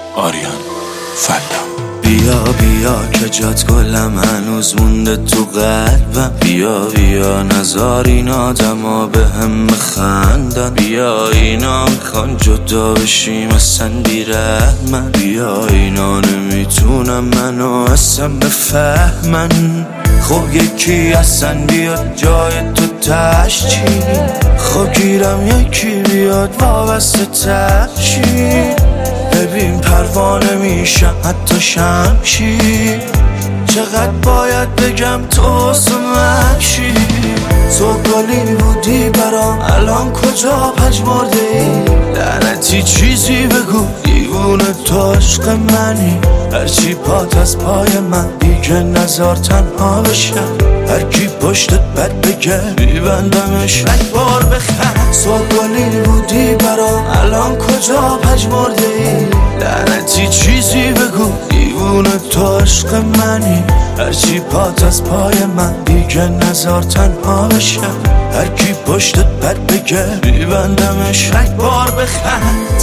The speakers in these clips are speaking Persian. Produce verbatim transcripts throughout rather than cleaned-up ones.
آریان فلا. بیا بیا که جات گلم هنوز مونده تو قلبم، بیا بیا نزار این آدما به هم مخندن، بیا اینا میخوان جدا بشیم اصلا بیرحمن، بیا اینا نمیتونم منو اصلا بفهمن. خب یکی اصلا بیاد جای تو تش چی، خب گیرم یکی بیاد وابسته تر چی، ببین پروانه میشم حتی شمشی، چقدر باید بگم تو سمشی. تو گلی بودی برام الان کجا پژمرده ای، لعنتی چیزی بگو دیوونه تو عشق منی، هرچی پات از پای من دیگه نزار تنها بشم، هرکی پشتت بد بگه میبندمش یک بار بخند. تو گلی بودی برام الان کجا پژمرده ای، لعنتی چیزی بگو دیوونه تو عشق منی، هرچی پات از پای من دیگه نزار تنها بشم، هرکی پشتت بد بگه میبندمش یک بار بخند.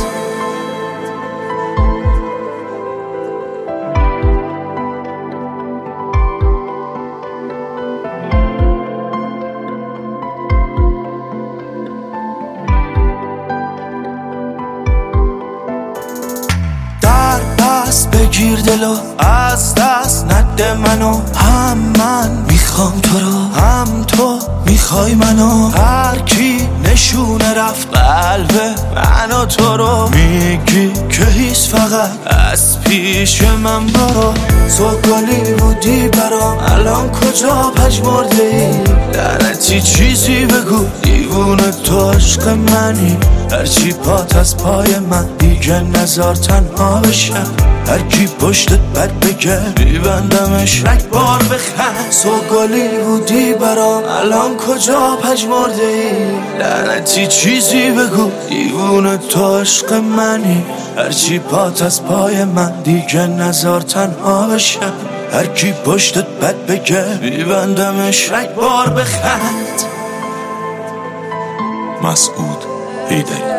بگیر دلو از دست نده منو، هم من میخوام تو رو هم تو میخوای منو، هر کی نشونه رفت قلب منو تو رو، میگی که هیچ فقط از پیش من برو. تو گلی بودی برام الان کجا پژمرده ای، لعنتی چیزی بگو دیوونه تو عشق منی، هرچی پات از پای من دیگه نزار تنها بشم، هرکی پشتت بد بگه میبندمش یک بار بخند. تو گلی بودی برام الان کجا پژمرده ای، لعنتی چیزی بگو دیوونه تو عشق منی، هرچی پات از پای من دیگه نزار تنها بشم، هرکی پشتت بد بگه میبندمش یک بار بخند. مسعود حیدری.